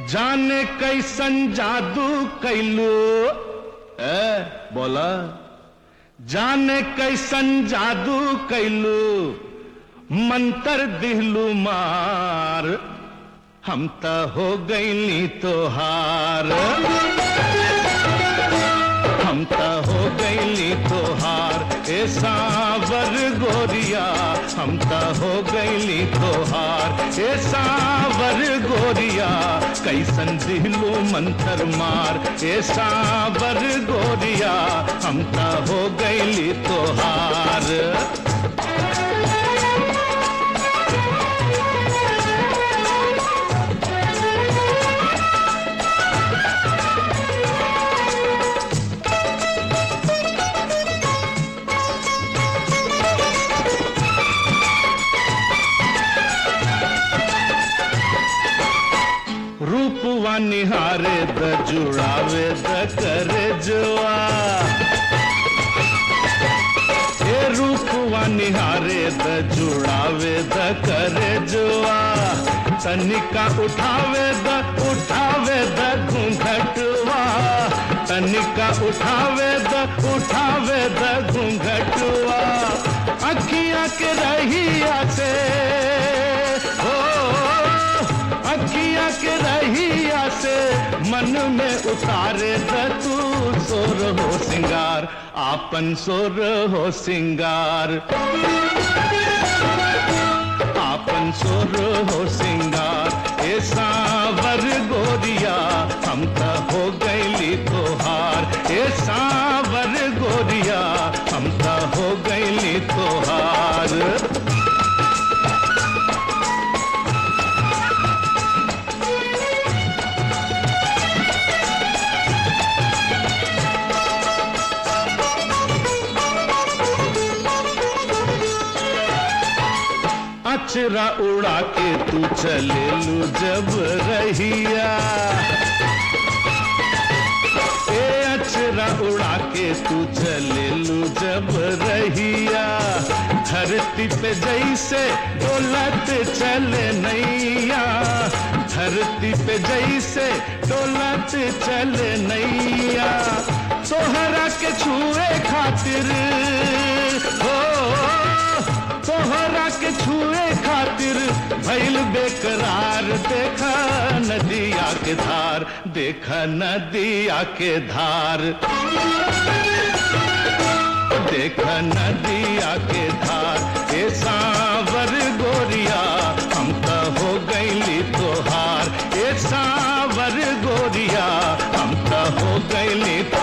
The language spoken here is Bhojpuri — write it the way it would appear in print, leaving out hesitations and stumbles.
जाने कैसन जादू कैलू बोला जाने कैसन जादू कैलू मंतर दिहलू मार हम त हो गईली तोहार हम त हो गईली तोहार ए सावर गोरिया हम त हो गईली तोहार ए सावर गोरिया कैसन दिहलू मंतर मार ए सावर गोरिया हम त हो गईली तोहार रूपवा निहारे द जुड़ावे द करे जुआ ए रूपवा निहारे द जुड़ावे द करे जुआ तनिका उठावे द घूंघटवा तनिका उठावे द घूंघटवा अखियां के रहिया से हो अखियां के रहिया से मन में उतारे द तू सोर हो सिंगार आपन सोर हो सिंगार आपन सोर हो सिंगार ए सावर गोरिया हम त हो गईली तोहार ए सावर गोरिया हम त हो गईली तोहार अचरा उड़ा के तू चले लू जब रहिया ए अचरा उड़ा के तू चले लू जब रहिया धरती पे जैसे डोलत चले नैया धरती पे जैसे डोलत चले नैया तोहरा के छुए खातिर हो तोहरा के छुए खातिर भइल बेकरार देखा नदिया के धार देखा नदिया के धार देखा नदिया के धार ए सावर गोरिया हम त हो गईली तोहार ए सावर गोरिया हम त हो गईली